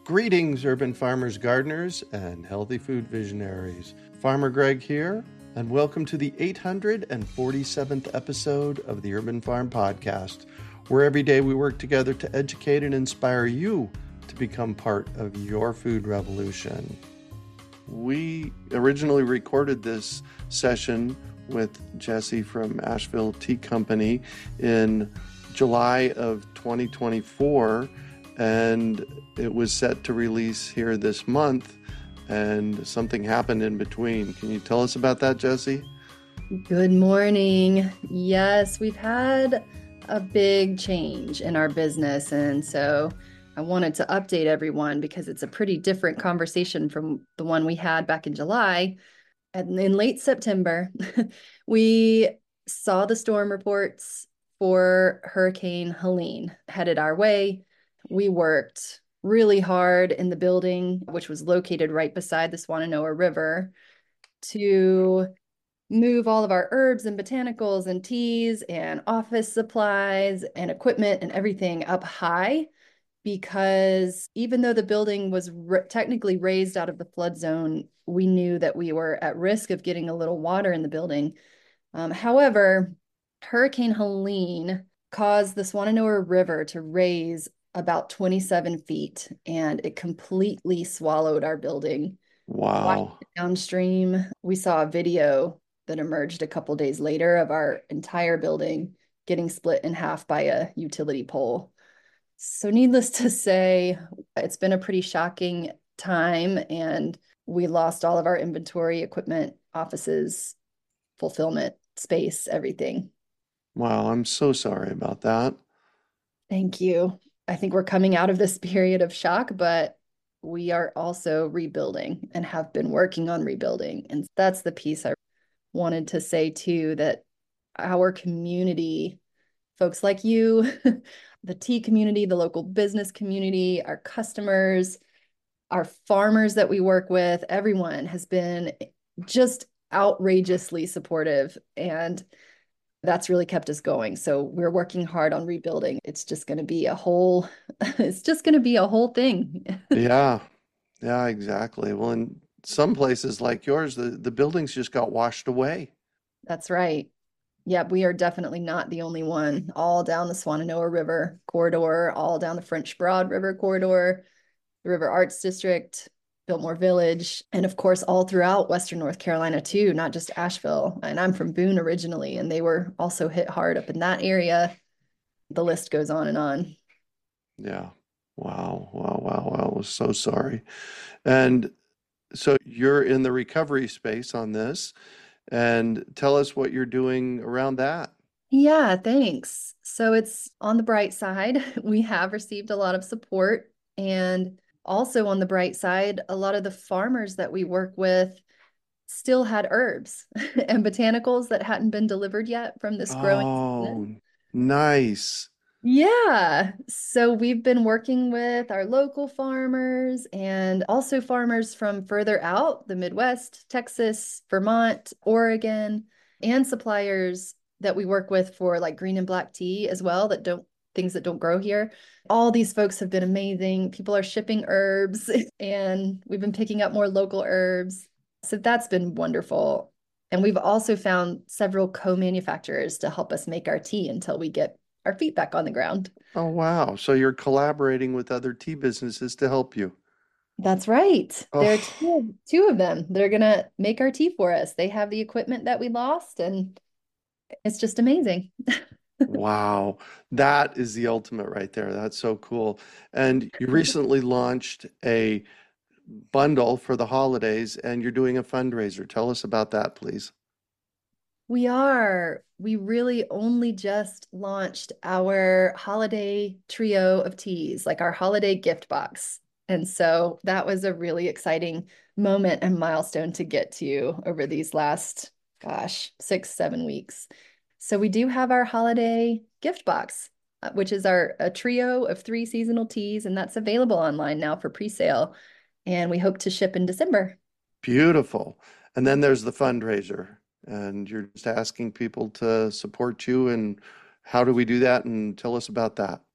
Greetings, urban farmers, gardeners, and healthy food visionaries. Farmer Greg here, and welcome to the 847th episode of the Urban Farm Podcast, where every day we work together to educate and inspire you to become part of your food revolution. We originally recorded this session with Jesse from Asheville Tea Company in July of 2024, and it was set to release here this month, and something happened in between. Can you tell us about that, Jesse? Good morning. Yes, we've had a big change in our business, and so I wanted to update everyone because it's a pretty different conversation from the one we had back in July. And in late September, we saw the storm reports for Hurricane Helene headed our way. We worked really hard in the building, which was located right beside the Swannanoa River, to move all of our herbs and botanicals and teas and office supplies and equipment and everything up high, because even though the building was technically raised out of the flood zone, we knew that we were at risk of getting a little water in the building. However, Hurricane Helene caused the Swannanoa River to raise about 27 feet, and it completely swallowed our building. Wow. Downstream, we saw a video that emerged a couple days later of our entire building getting split in half by a utility pole. So needless to say, it's been a pretty shocking time, and we lost all of our inventory, equipment, offices, fulfillment, space, everything. Wow, I'm so sorry about that. Thank you. I think we're coming out of this period of shock, but we are also rebuilding and have been working on rebuilding. And that's the piece I wanted to say too, that our community, folks like you, the tea community, the local business community, our customers, our farmers that we work with, everyone has been just outrageously supportive, and that's really kept us going. So we're working hard on rebuilding. It's just going to be a whole thing. Yeah, exactly. Well, in some places like yours, the buildings just got washed away. That's right. Yeah, we are definitely not the only one. All down the Swannanoa River corridor, all down the French Broad River corridor, the River Arts District, Biltmore Village, and of course, all throughout Western North Carolina too, not just Asheville. And I'm from Boone originally, and they were also hit hard up in that area. The list goes on and on. Yeah. Wow. I was so sorry. And so you're in the recovery space on this, and tell us what you're doing around that. Yeah, thanks. So it's on the bright side. We have received a lot of support, and also on the bright side, a lot of the farmers that we work with still had herbs and botanicals that hadn't been delivered yet from this growing Oh, season. nice. Yeah. So we've been working with our local farmers and also farmers from further out, the Midwest, Texas, Vermont, Oregon, and suppliers that we work with for like green and black tea as well, things that don't grow here. All these folks have been amazing. People are shipping herbs and we've been picking up more local herbs. So that's been wonderful. And we've also found several co-manufacturers to help us make our tea until we get our feet back on the ground. Oh, wow. So you're collaborating with other tea businesses to help you. That's right. There are Oh, two of them that are going to make our tea for us. They have the equipment that we lost, and it's just amazing. wow. That is the ultimate right there. That's so cool. And you recently launched a bundle for the holidays, and you're doing a fundraiser. Tell us about that, please. We are. We really only just launched our holiday trio of teas, like our holiday gift box. And so that was a really exciting moment and milestone to get to over these last, 6, 7 weeks. So we do have our holiday gift box, which is a trio of 3 seasonal teas, and that's available online now for pre-sale. And we hope to ship in December. Beautiful. And then there's the fundraiser, and you're just asking people to support you. And how do we do that? And tell us about that.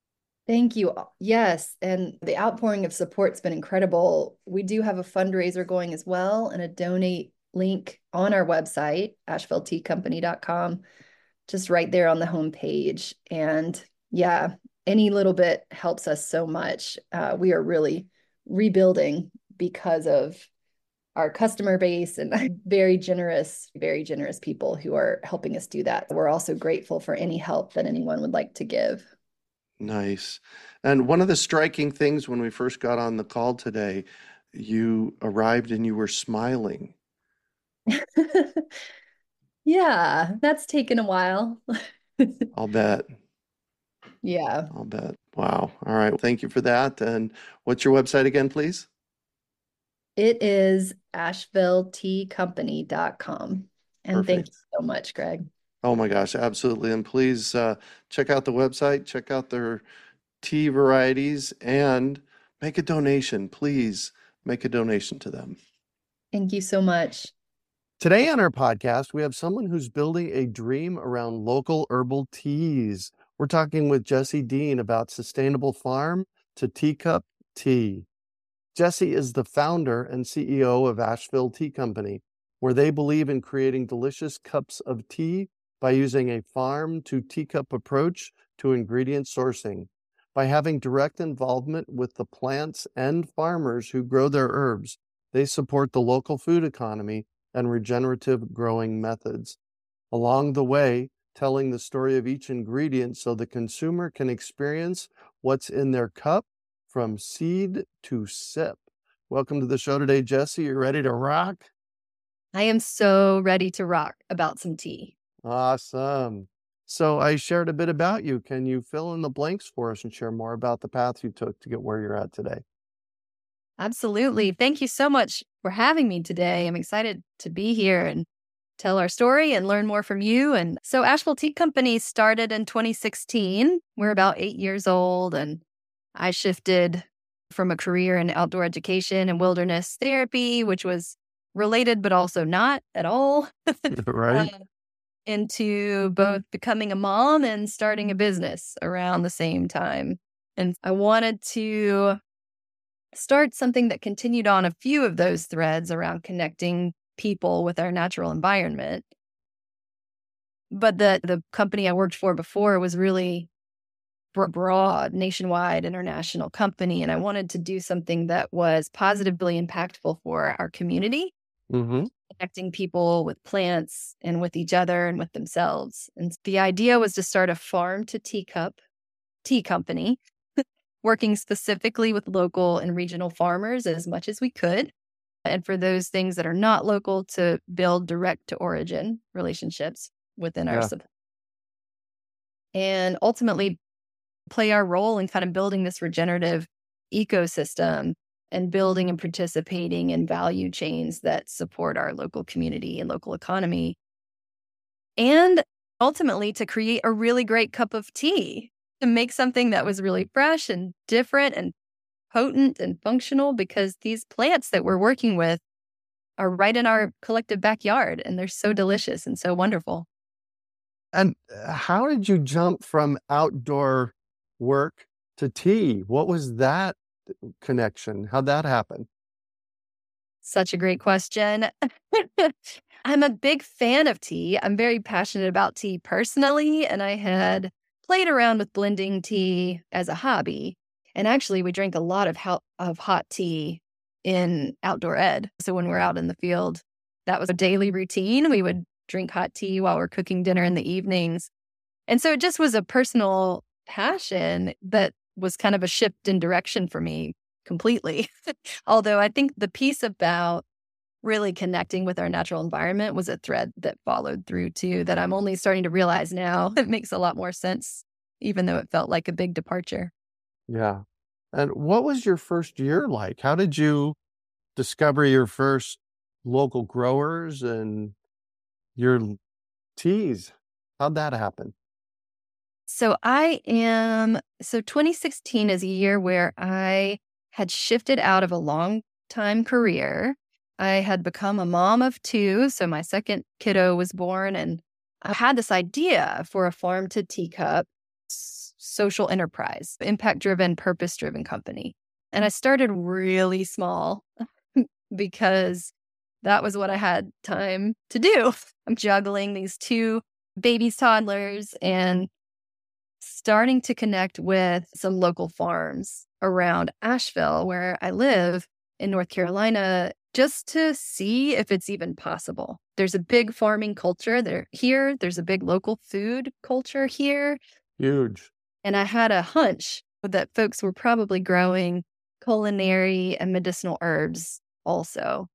Thank you. Yes. And the outpouring of support's been incredible. We do have a fundraiser going as well and a donate link on our website, ashevilleteacompany.com, just right there on the homepage. And yeah, any little bit helps us so much. We are really rebuilding because of our customer base and very generous people who are helping us do that. We're also grateful for any help that anyone would like to give. Nice. And one of the striking things when we first got on the call today, you arrived and you were smiling. Yeah, that's taken a while. I'll bet. Yeah, I'll bet. Wow. All right. Thank you for that. And what's your website again, please? it is ashevilleteacompany.com. And thank you Perfect. so much, Greg. Oh my gosh, absolutely. And please check out the website, check out their tea varieties, and make a donation. Please make a donation to them. Thank you so much. Today on our podcast, we have someone who's building a dream around local herbal teas. We're talking with Jesse Dean about sustainable farm to teacup tea. Jesse is the founder and CEO of Asheville Tea Company, where they believe in creating delicious cups of tea by using a farm to teacup approach to ingredient sourcing. By having direct involvement with the plants and farmers who grow their herbs, they support the local food economy and regenerative growing methods. Along the way, telling the story of each ingredient so the consumer can experience what's in their cup from seed to sip. Welcome to the show today, Jesse. You ready to rock? I am so ready to rock about some tea. Awesome. So I shared a bit about you. Can you fill in the blanks for us and share more about the path you took to get where you're at today? Absolutely. Thank you so much for having me today. I'm excited to be here and tell our story and learn more from you. And so Asheville Tea Company started in 2016. We're about 8 years old, and I shifted from a career in outdoor education and wilderness therapy, which was related but also not at all, uh, Right? into both becoming a mom and starting a business around the same time. And I wanted to start something that continued on a few of those threads around connecting people with our natural environment. But the company I worked for before was really broad, nationwide, international company. And I wanted to do something that was positively impactful for our community, Mm-hmm. connecting people with plants and with each other and with themselves. And the idea was to start a farm to teacup tea company, working specifically with local and regional farmers as much as we could. And for those things that are not local, to build direct to origin relationships within our Yeah. supply. And ultimately play our role in kind of building this regenerative ecosystem and building and participating in value chains that support our local community and local economy. And ultimately to create a really great cup of tea, to make something that was really fresh and different and potent and functional, because these plants that we're working with are right in our collective backyard and they're so delicious and so wonderful. And how did you jump from outdoor work to tea? What was that connection? How'd that happen? Such a great question. I'm a big fan of tea. I'm very passionate about tea personally, and I had played around with blending tea as a hobby. And actually, we drank a lot of hot tea in outdoor ed. So when we're out in the field, that was a daily routine. We would drink hot tea while we're cooking dinner in the evenings. And so it just was a personal passion that was kind of a shift in direction for me completely. Although I think the piece about really connecting with our natural environment was a thread that followed through too, that I'm only starting to realize now. It makes a lot more sense, even though it felt like a big departure. Yeah. And what was your first year like? How did you discover your first local growers and your teas? How'd that happen? So 2016 is a year where I had shifted out of a long time career. I had become a mom of two. So my second kiddo was born, and I had this idea for a farm to teacup social enterprise, impact-driven, purpose-driven company. And I started really small because that was what I had time to do. I'm juggling these two babies, toddlers, and starting to connect with some local farms around Asheville, where I live in North Carolina, just to see if it's even possible. There's a big farming culture here. There's a big local food culture here. Huge. And I had a hunch that folks were probably growing culinary and medicinal herbs also.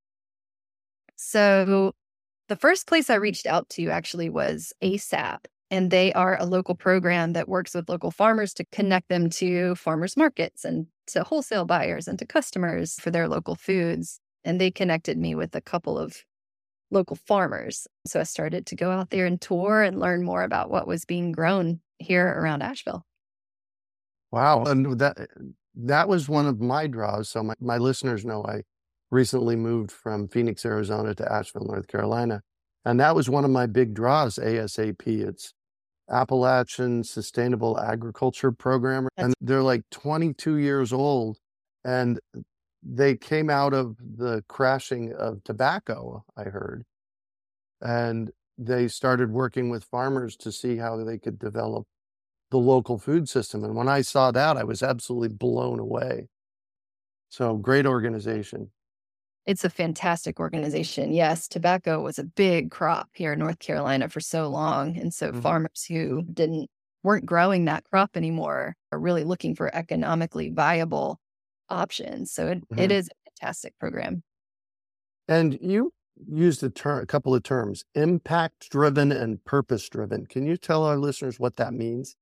So the first place I reached out to actually was ASAP. And they are a local program that works with local farmers to connect them to farmers markets and to wholesale buyers and to customers for their local foods. And they connected me with a couple of local farmers. So I started to go out there and tour and learn more about what was being grown here around Asheville. Wow. And that was one of my draws. So my listeners know I recently moved from Phoenix, Arizona to Asheville, North Carolina. And that was one of my big draws, ASAP. It's Appalachian Sustainable Agriculture Program. And they're like 22 years old. And they came out of the crashing of tobacco, I heard. And they started working with farmers to see how they could develop the local food system. And when I saw that, I was absolutely blown away. So great organization. It's a fantastic organization. Yes, tobacco was a big crop here in North Carolina for so long. And so farmers who weren't growing that crop anymore are really looking for economically viable options. So it is a fantastic program. And you used a couple of terms, impact-driven and purpose-driven. Can you tell our listeners what that means?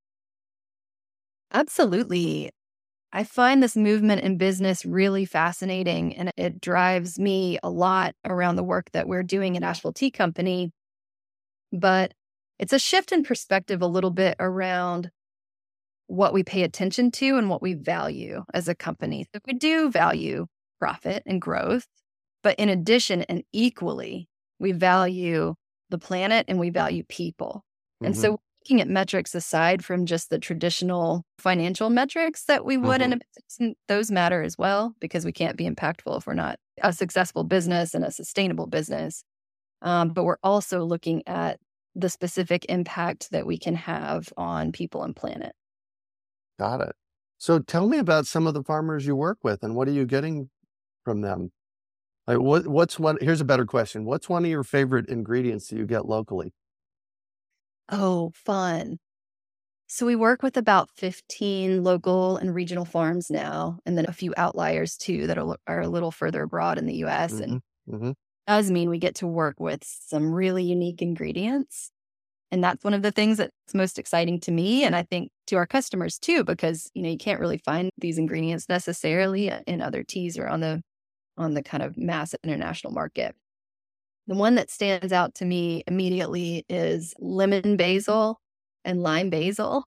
Absolutely. I find this movement in business really fascinating, and it drives me a lot around the work that we're doing at Asheville Tea Company. But it's a shift in perspective a little bit around what we pay attention to and what we value as a company. So we do value profit and growth, but in addition and equally, we value the planet and we value people. And so looking at metrics aside from just the traditional financial metrics that we would in a business, those matter as well, because we can't be impactful if we're not a successful business and a sustainable business. But we're also looking at the specific impact that we can have on people and planet. Got it. So tell me about some of the farmers you work with and what are you getting from them? Like here's a better question. What's one of your favorite ingredients that you get locally? Oh, fun. So we work with about 15 local and regional farms now, and then a few outliers too that are a little further abroad in the US. And does mean we get to work with some really unique ingredients. And that's one of the things that's most exciting to me. And I think to our customers too, because, you can't really find these ingredients necessarily in other teas or on the kind of mass international market. The one that stands out to me immediately is lemon basil and lime basil.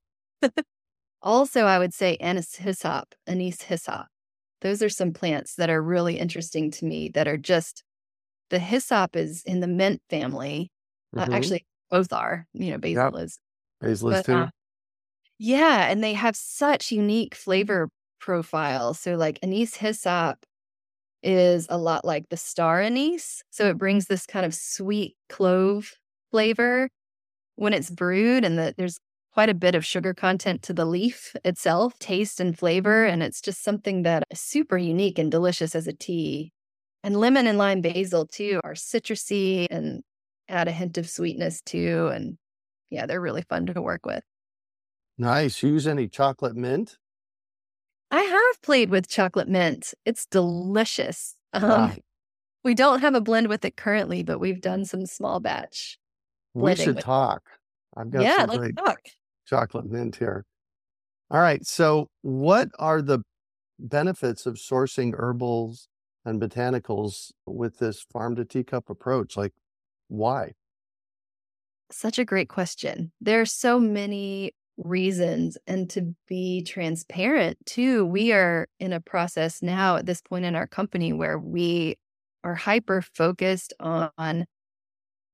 Also, I would say anise hyssop. Those are some plants that are really interesting to me that are just, the hyssop is in the mint family. Actually, both are, basil is. Basil is too. Yeah, and they have such unique flavor profiles. So like anise hyssop is a lot like the star anise. So it brings this kind of sweet clove flavor when it's brewed, and there's quite a bit of sugar content to the leaf itself, taste and flavor. And it's just something that is super unique and delicious as a tea. And lemon and lime basil too are citrusy and add a hint of sweetness too. And yeah, they're really fun to work with. Nice. Use any chocolate mint? I have played with chocolate mint. It's delicious. We don't have a blend with it currently, but we've done some small batch. We should talk. I've got some great chocolate mint here. All right. So what are the benefits of sourcing herbals and botanicals with this farm to teacup approach? Like, why? Such a great question. There are so many reasons. And to be transparent too, we are in a process now at this point in our company where we are hyper focused on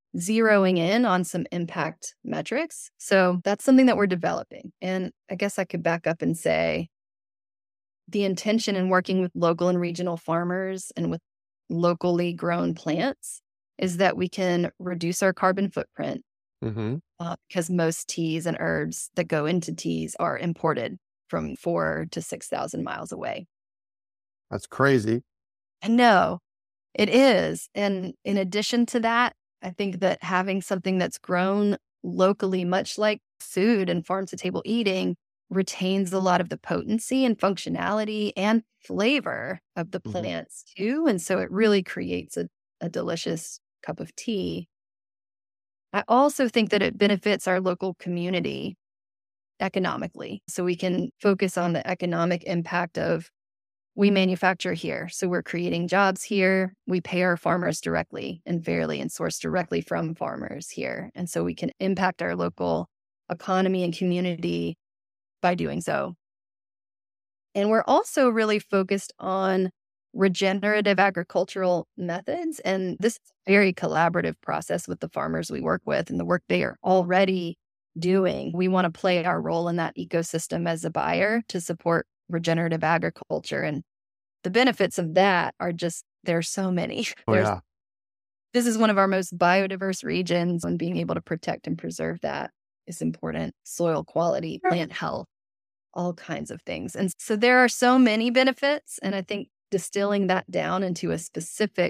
zeroing in on some impact metrics. So that's something that we're developing. And I guess I could back up and say the intention in working with local and regional farmers and with locally grown plants is that we can reduce our carbon footprint because most teas and herbs that go into teas are imported from 4,000 to 6,000 miles away. That's crazy. I know it is. And in addition to that, I think that having something that's grown locally, much like food and farm to table eating, retains a lot of the potency and functionality and flavor of the plants too. And so it really creates a delicious cup of tea. I also think that it benefits our local community economically. So we can focus on the economic impact of we manufacture here. So we're creating jobs here. We pay our farmers directly and fairly and source directly from farmers here. And so we can impact our local economy and community by doing so. And we're also really focused on regenerative agricultural methods. And this is a very collaborative process with the farmers we work with and the work they are already doing. We want to play our role in that ecosystem as a buyer to support regenerative agriculture. And the benefits of that are just, there's so many. This is one of our most biodiverse regions, and being able to protect and preserve that is important. Soil quality, plant health, all kinds of things. And so there are so many benefits. And I think distilling that down into a specific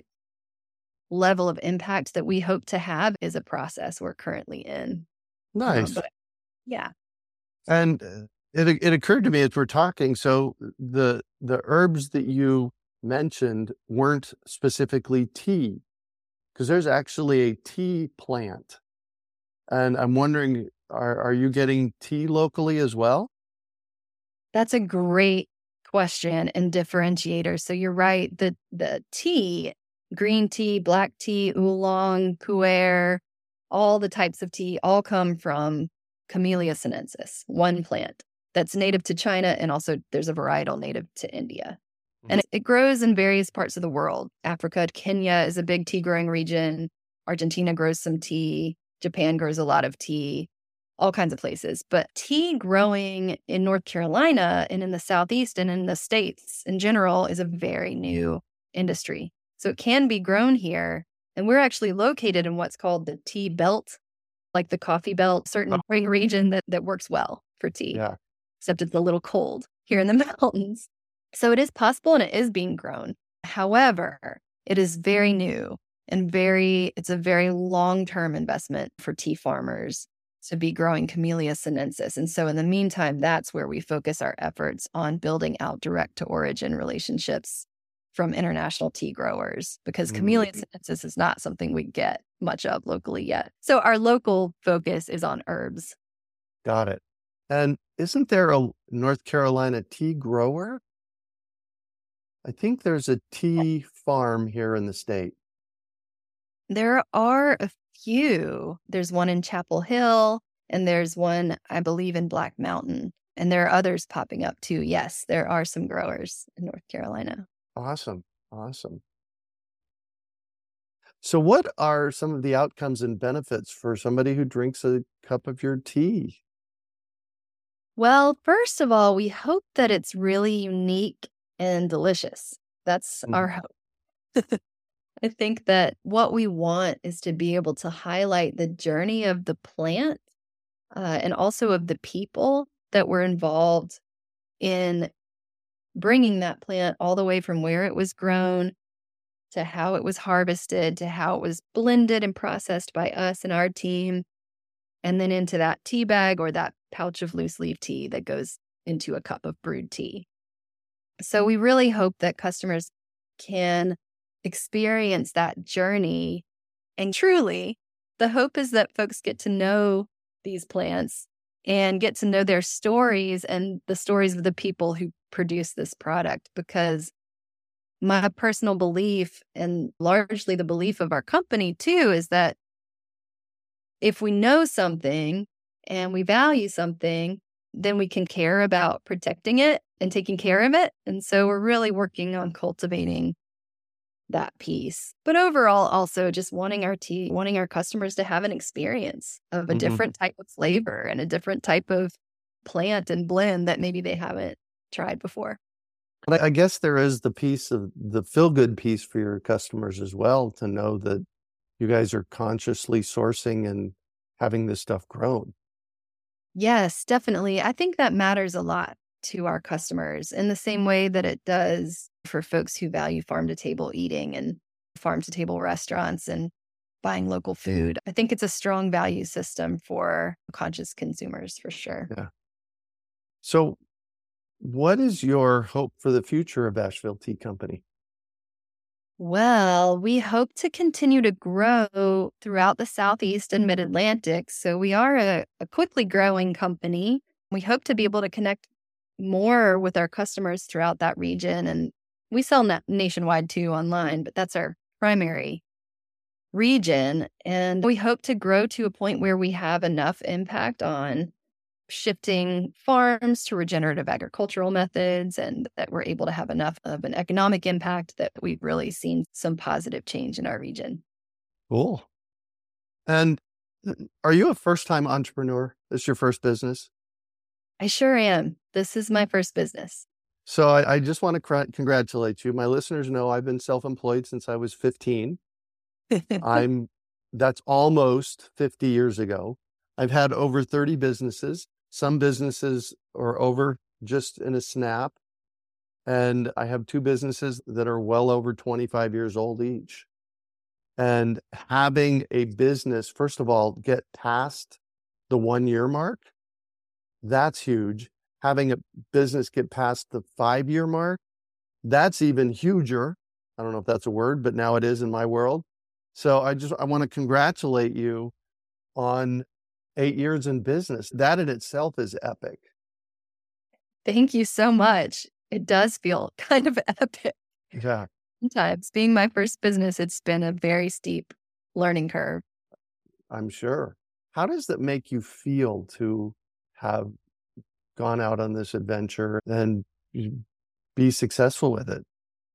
level of impact that we hope to have is a process we're currently in. Nice. Yeah. And it occurred to me as we're talking, so the herbs that you mentioned weren't specifically tea, because there's actually a tea plant. And I'm wondering, are you getting tea locally as well? That's a great question and differentiator. So you're right. The tea, green tea, black tea, oolong, pu'er, all the types of tea all come from Camellia sinensis, one plant that's native to China. And also there's a varietal native to India. And it grows in various parts of the world. Africa, Kenya is a big tea growing region. Argentina grows some tea. Japan grows a lot of tea. All kinds of places. But tea growing in North Carolina and in the Southeast and in the States in general is a very new industry. So it can be grown here. And we're actually located in what's called the tea belt, like the coffee belt, certain region that works well for tea. Yeah. Except it's a little cold here in the mountains. So it is possible and it is being grown. However, it is very new and it's a very long-term investment for tea farmers to be growing Camellia sinensis. And so in the meantime, that's where we focus our efforts on building out direct-to-origin relationships from international tea growers, because Camellia sinensis is not something we get much of locally yet. So our local focus is on herbs. Got it. And isn't there a North Carolina tea grower? I think there's a tea farm here in the state. There are a few. There's one in Chapel Hill, and there's one, I believe, in Black Mountain. And there are others popping up too. Yes, there are some growers in North Carolina. Awesome. So what are some of the outcomes and benefits for somebody who drinks a cup of your tea? Well, first of all, we hope that it's really unique and delicious. That's our hope. I think that what we want is to be able to highlight the journey of the plant and also of the people that were involved in bringing that plant all the way from where it was grown to how it was harvested to how it was blended and processed by us and our team, and then into that tea bag or that pouch of loose leaf tea that goes into a cup of brewed tea. So we really hope that customers can experience that journey. And truly, the hope is that folks get to know these plants and get to know their stories and the stories of the people who produce this product. Because my personal belief, and largely the belief of our company too, is that if we know something and we value something, then we can care about protecting it and taking care of it. And so we're really working on cultivating that piece. But overall, also just wanting wanting our customers to have an experience of a Mhm. different type of flavor and a different type of plant and blend that maybe they haven't tried before. But I guess there is the piece of the feel good piece for your customers as well, to know that you guys are consciously sourcing and having this stuff grown. Yes, definitely. I think that matters a lot to our customers in the same way that it does for folks who value farm to table eating and farm to table restaurants and buying local food. I think it's a strong value system for conscious consumers for sure. Yeah. So what is your hope for the future of Asheville Tea Company? Well, we hope to continue to grow throughout the Southeast and Mid Atlantic. So we are a quickly growing company. We hope to be able to connect more with our customers throughout that region. And we sell nationwide too online, but that's our primary region. And we hope to grow to a point where we have enough impact on shifting farms to regenerative agricultural methods and that we're able to have enough of an economic impact that we've really seen some positive change in our region. Cool. And are you a first-time entrepreneur? This is your first business? I sure am. This is my first business. So I just want to congratulate you. My listeners know I've been self-employed since I was 15. That's almost 50 years ago. I've had over 30 businesses. Some businesses are over just in a snap. And I have two businesses that are well over 25 years old each. And having a business, first of all, get past the 1 year mark, that's huge. Having a business get past the 5 year mark, that's even huger. I don't know if that's a word, but now it is in my world. So I want to congratulate you on 8 years in business. That in itself is epic. Thank you so much. It does feel kind of epic. Yeah, Sometimes being my first business, it's been a very steep learning curve. I'm sure. How does that make you feel to have gone out on this adventure and be successful with it?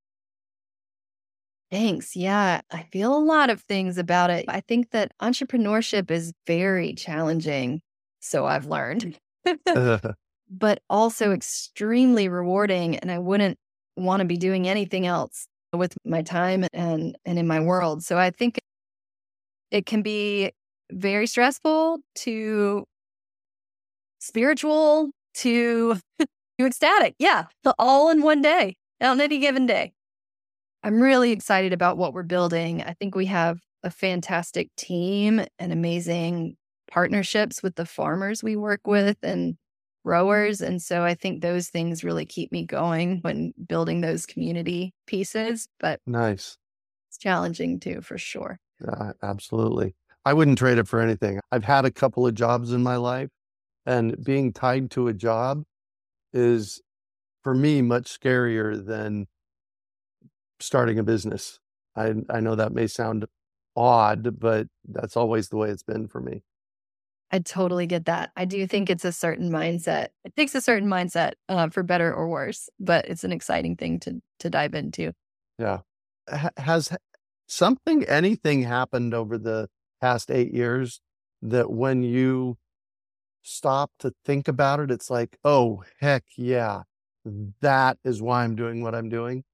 Thanks. Yeah, I feel a lot of things about it. I think that entrepreneurship is very challenging. So I've learned. But also extremely rewarding. And I wouldn't want to be doing anything else with my time and in my world. So I think it can be very stressful to spiritual to ecstatic. Yeah, all in one day, on any given day. I'm really excited about what we're building. I think we have a fantastic team and amazing partnerships with the farmers we work with and growers. And so I think those things really keep me going when building those community pieces, but Nice. it's challenging too, for sure. Absolutely. I wouldn't trade it for anything. I've had a couple of jobs in my life, and being tied to a job is, for me, much scarier than starting a business. I know that may sound odd, but that's always the way it's been for me. I totally get that. I do think it's a certain mindset. It takes a certain mindset for better or worse, but it's an exciting thing to dive into. Yeah. Has anything happened over the past 8 years that when you stop to think about it, it's like, oh, heck yeah, that is why I'm doing what I'm doing?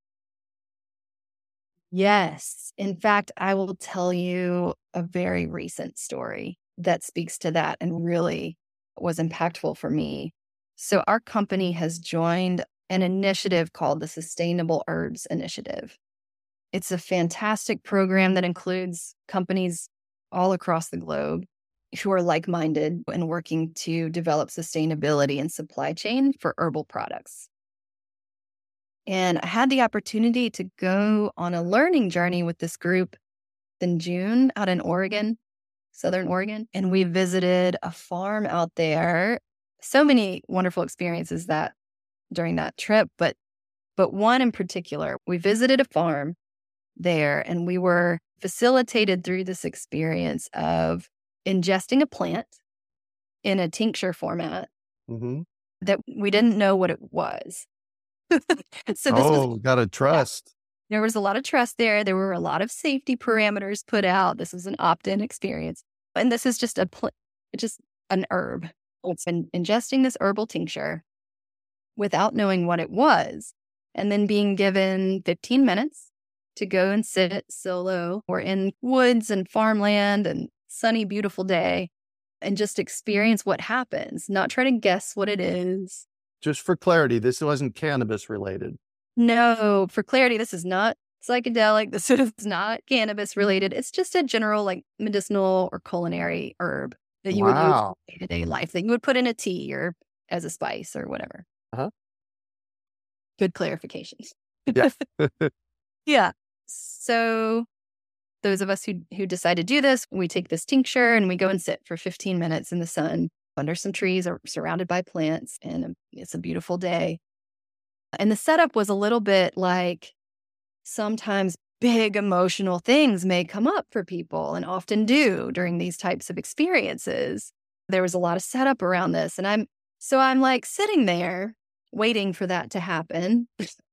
Yes. In fact, I will tell you a very recent story that speaks to that and really was impactful for me. So, our company has joined an initiative called the Sustainable Herbs Initiative. It's a fantastic program that includes companies all across the globe who are like minded and working to develop sustainability and supply chain for herbal products. And I had the opportunity to go on a learning journey with this group in June out in Oregon, Southern Oregon. And we visited a farm out there. So many wonderful experiences that during that trip, but one in particular, we visited a farm there and we were facilitated through this experience of ingesting a plant in a tincture format Mm-hmm. that we didn't know what it was. So this was Oh, gotta yeah, trust. There was a lot of trust there. There were a lot of safety parameters put out. This was an opt-in experience. And this is just just an herb. It's been ingesting this herbal tincture without knowing what it was, and then being given 15 minutes to go and sit solo or in woods and farmland and sunny, beautiful day and just experience what happens, not try to guess what it is. Just for clarity, this wasn't cannabis related. No, for clarity, this is not psychedelic. This is not cannabis related. It's just a general like medicinal or culinary herb that you would use in day-to-day life, that you would put in a tea or as a spice or whatever. Uh-huh. Good clarifications. Yeah. Yeah. So those of us who decide to do this, we take this tincture and we go and sit for 15 minutes in the sun under some trees or surrounded by plants. And it's a beautiful day. And the setup was a little bit like sometimes big emotional things may come up for people and often do during these types of experiences. There was a lot of setup around this. And I'm like sitting there waiting for that to happen.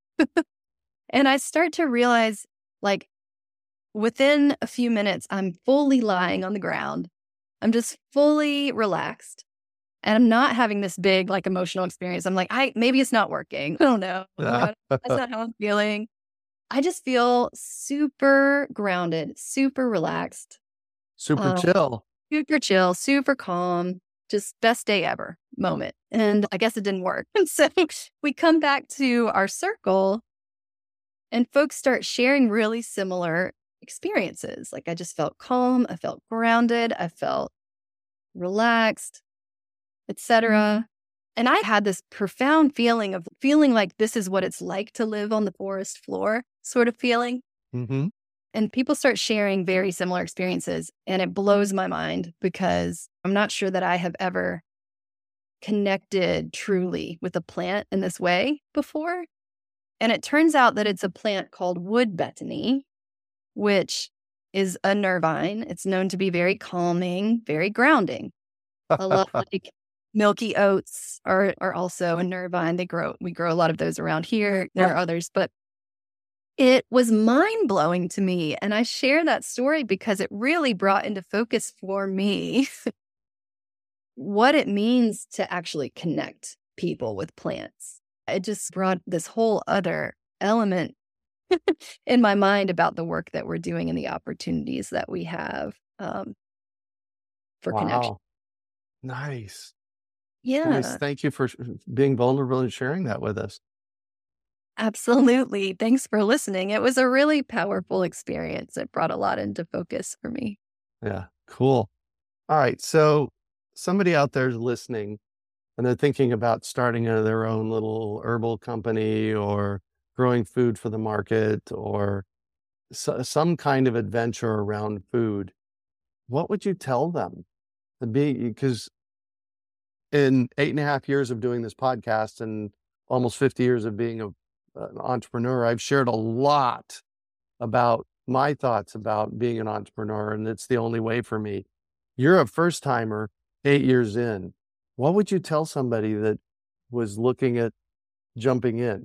And I start to realize, like, within a few minutes, I'm fully lying on the ground. I'm just fully relaxed. And I'm not having this big, like, emotional experience. I'm like, maybe it's not working. I don't know. That's not how I'm feeling. I just feel super grounded, super relaxed. Super chill. Super chill, super calm. Just best day ever moment. And I guess it didn't work. And so we come back to our circle and folks start sharing really similar experiences. Like, I just felt calm. I felt grounded. I felt relaxed, etc. And I had this profound feeling of feeling like this is what it's like to live on the forest floor sort of feeling. Mm-hmm. And people start sharing very similar experiences. And it blows my mind because I'm not sure that I have ever connected truly with a plant in this way before. And it turns out that it's a plant called wood betony, which is a nervine. It's known to be very calming, very grounding. A lot like milky oats are also a nervine. We grow a lot of those around here. There are others, but it was mind-blowing to me. And I share that story because it really brought into focus for me what it means to actually connect people with plants. It just brought this whole other element in my mind about the work that we're doing and the opportunities that we have for connection. Nice. Yeah. Nice. Thank you for being vulnerable and sharing that with us. Absolutely. Thanks for listening. It was a really powerful experience. It brought a lot into focus for me. Yeah. Cool. All right. So somebody out there is listening and they're thinking about starting their own little herbal company or growing food for the market or some kind of adventure around food. What would you tell them? Because in 8.5 years of doing this podcast and almost 50 years of being an entrepreneur, I've shared a lot about my thoughts about being an entrepreneur, and it's the only way for me. You're a first timer 8 years in. What would you tell somebody that was looking at jumping in?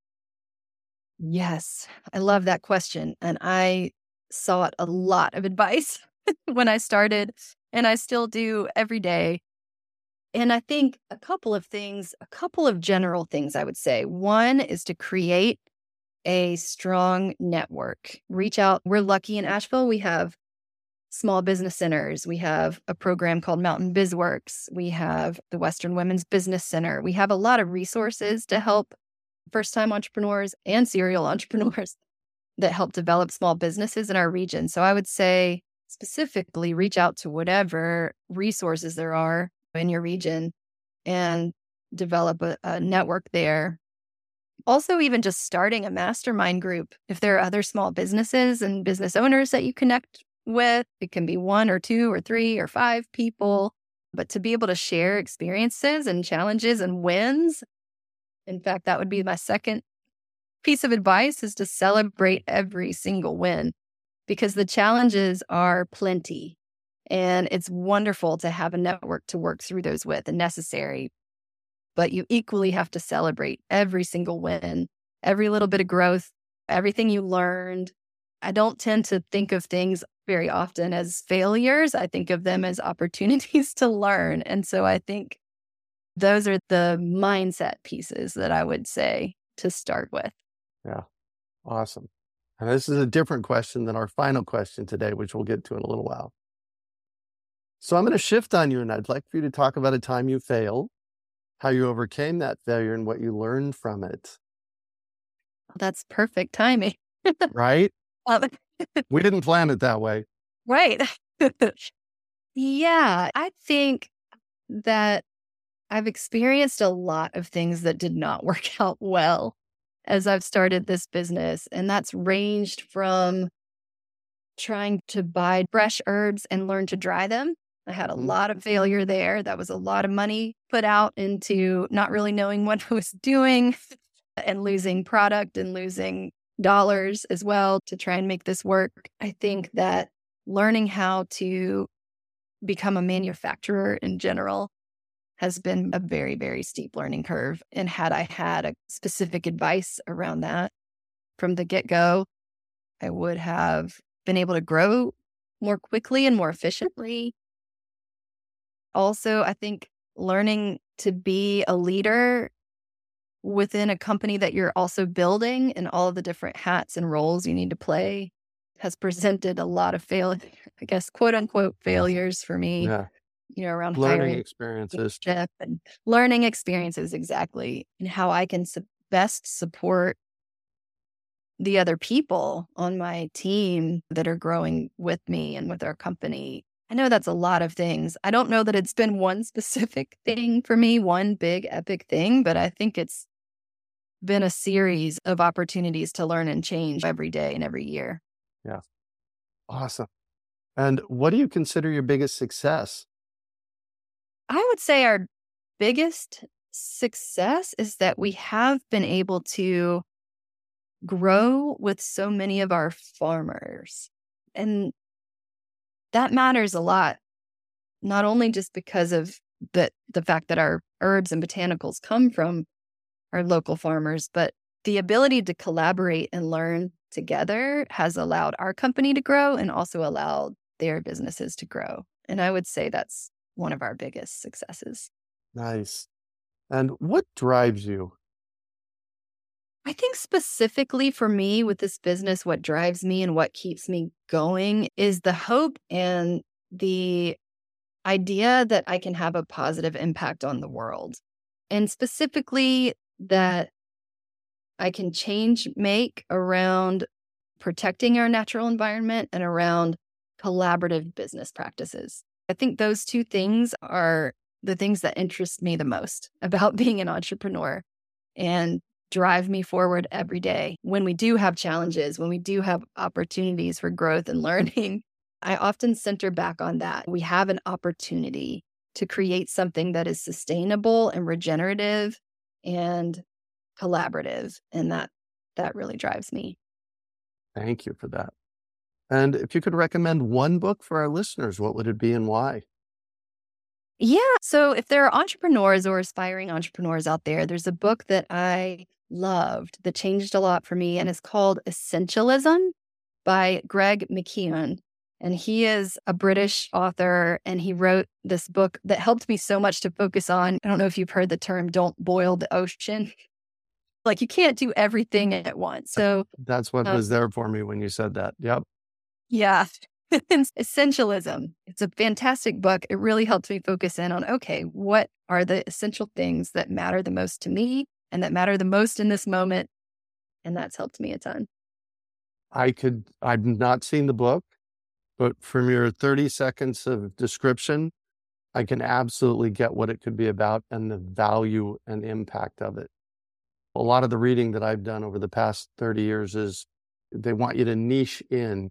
Yes, I love that question. And I sought a lot of advice when I started, and I still do every day. And I think a couple of general things I would say. One is to create a strong network. Reach out. We're lucky in Asheville. We have small business centers. We have a program called Mountain BizWorks. We have the Western Women's Business Center. We have a lot of resources to help first-time entrepreneurs and serial entrepreneurs that help develop small businesses in our region. So I would say specifically reach out to whatever resources there are in your region and develop a network there. Also, even just starting a mastermind group. If there are other small businesses and business owners that you connect with, it can be 1 or 2 or 3 or 5 people, but to be able to share experiences and challenges and wins. In fact, that would be my second piece of advice, is to celebrate every single win, because the challenges are plenty. And it's wonderful to have a network to work through those with and necessary. But you equally have to celebrate every single win, every little bit of growth, everything you learned. I don't tend to think of things very often as failures. I think of them as opportunities to learn. And so I think those are the mindset pieces that I would say to start with. Yeah. Awesome. And this is a different question than our final question today, which we'll get to in a little while. So I'm going to shift on you, and I'd like for you to talk about a time you failed, how you overcame that failure, and what you learned from it. That's perfect timing. Right? Um, We didn't plan it that way. Right. Yeah, I think that I've experienced a lot of things that did not work out well as I've started this business. And that's ranged from trying to buy fresh herbs and learn to dry them. I had a lot of failure there. That was a lot of money put out into not really knowing what I was doing and losing product and losing dollars as well to try and make this work. I think that learning how to become a manufacturer in general has been a very, very steep learning curve. And had I had a specific advice around that from the get-go, I would have been able to grow more quickly and more efficiently. Also, I think learning to be a leader within a company that you're also building and all of the different hats and roles you need to play has presented a lot of I guess, quote unquote, failures for me. Yeah. Around Learning hiring experiences. and learning experiences, exactly, and how I can best support the other people on my team that are growing with me and with our company. I know that's a lot of things. I don't know that it's been one specific thing for me, one big epic thing, but I think it's been a series of opportunities to learn and change every day and every year. Yeah. Awesome. And what do you consider your biggest success? I would say our biggest success is that we have been able to grow with so many of our farmers. And that matters a lot, not only just because of the fact that our herbs and botanicals come from our local farmers, but the ability to collaborate and learn together has allowed our company to grow and also allowed their businesses to grow. And I would say that's one of our biggest successes. Nice. And what drives you? I think specifically for me with this business, what drives me and what keeps me going is the hope and the idea that I can have a positive impact on the world. And specifically that I can make around protecting our natural environment and around collaborative business practices. I think those two things are the things that interest me the most about being an entrepreneur and drive me forward every day. When we do have challenges, when we do have opportunities for growth and learning, I often center back on that. We have an opportunity to create something that is sustainable and regenerative and collaborative. And that really drives me. Thank you for that. And if you could recommend one book for our listeners, what would it be and why? Yeah. So if there are entrepreneurs or aspiring entrepreneurs out there, there's a book that I loved that changed a lot for me, and it's called Essentialism by Greg McKeown. And he is a British author, and he wrote this book that helped me so much to focus on. I don't know if you've heard the term, don't boil the ocean. Like you can't do everything at once. So that's what was there for me when you said that. Yep. Yeah. Essentialism. It's a fantastic book. It really helped me focus in on, okay, what are the essential things that matter the most to me and that matter the most in this moment? And that's helped me a ton. I've not seen the book, but from your 30 seconds of description, I can absolutely get what it could be about and the value and impact of it. A lot of the reading that I've done over the past 30 years is they want you to niche in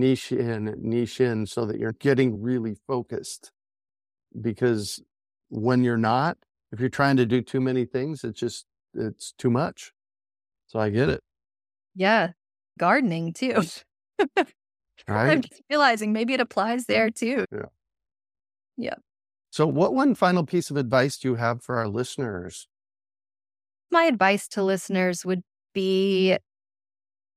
so that you're getting really focused. Because when you're not, if you're trying to do too many things, it's too much. So I get it. Yeah. Gardening too. Right? I'm just realizing maybe it applies there too. Yeah. Yeah. So what one final piece of advice do you have for our listeners? My advice to listeners would be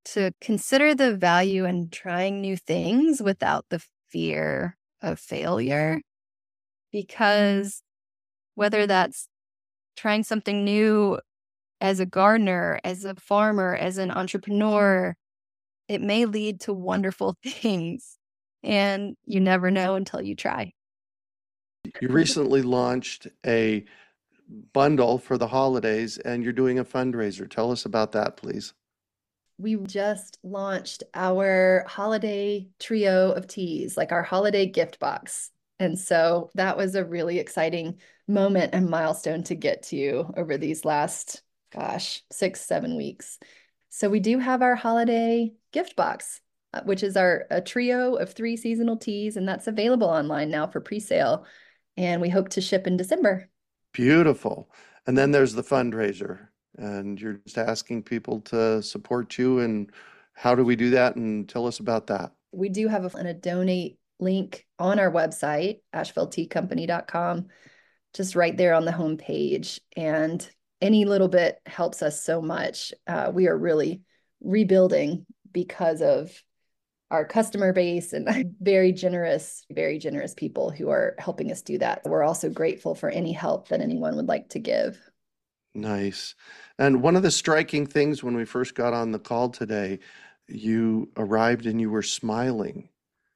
to consider the value in trying new things without the fear of failure. Because whether that's trying something new as a gardener, as a farmer, as an entrepreneur, it may lead to wonderful things. And you never know until you try. You recently launched a bundle for the holidays and you're doing a fundraiser. Tell us about that, please. We just launched our holiday trio of teas, like our holiday gift box. And so that was a really exciting moment and milestone to get to over these last, 6-7 weeks. So we do have our holiday gift box, which is a trio of 3 seasonal teas, and that's available online now for pre-sale. And we hope to ship in December. Beautiful. And then there's the fundraiser, and you're just asking people to support you. And how do we do that? And tell us about that. We do have a donate link on our website, ashevilleteacompany.com, just right there on the homepage. And any little bit helps us so much. We are really rebuilding because of our customer base and very generous people who are helping us do that. We're also grateful for any help that anyone would like to give. Nice. And one of the striking things when we first got on the call today, you arrived and you were smiling.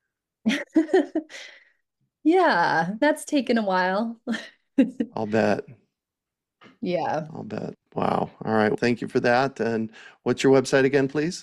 Yeah, that's taken a while. I'll bet. Yeah. I'll bet. Wow. All right. Thank you for that. And what's your website again, please?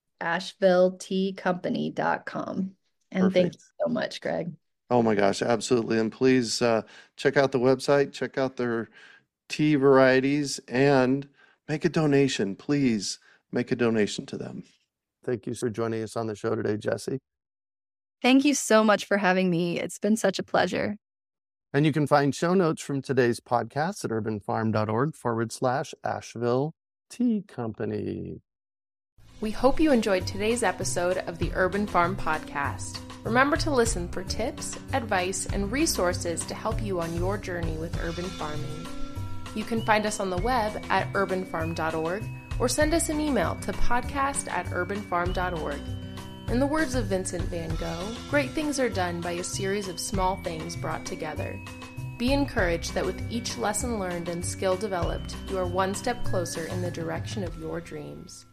AshevilleTeaCompany.com. And thank you so much, Greg. Oh my gosh, absolutely. And please check out the website, check out their tea varieties, and make a donation. Please make a donation to them. Thank you for joining us on the show today, Jessie. Thank you so much for having me. It's been such a pleasure. And you can find show notes from today's podcast at urbanfarm.org/Asheville Tea Company. We hope you enjoyed today's episode of the Urban Farm Podcast. Remember to listen for tips, advice, and resources to help you on your journey with urban farming. You can find us on the web at urbanfarm.org or send us an email to podcast@urbanfarm.org. In the words of Vincent van Gogh, great things are done by a series of small things brought together. Be encouraged that with each lesson learned and skill developed, you are one step closer in the direction of your dreams.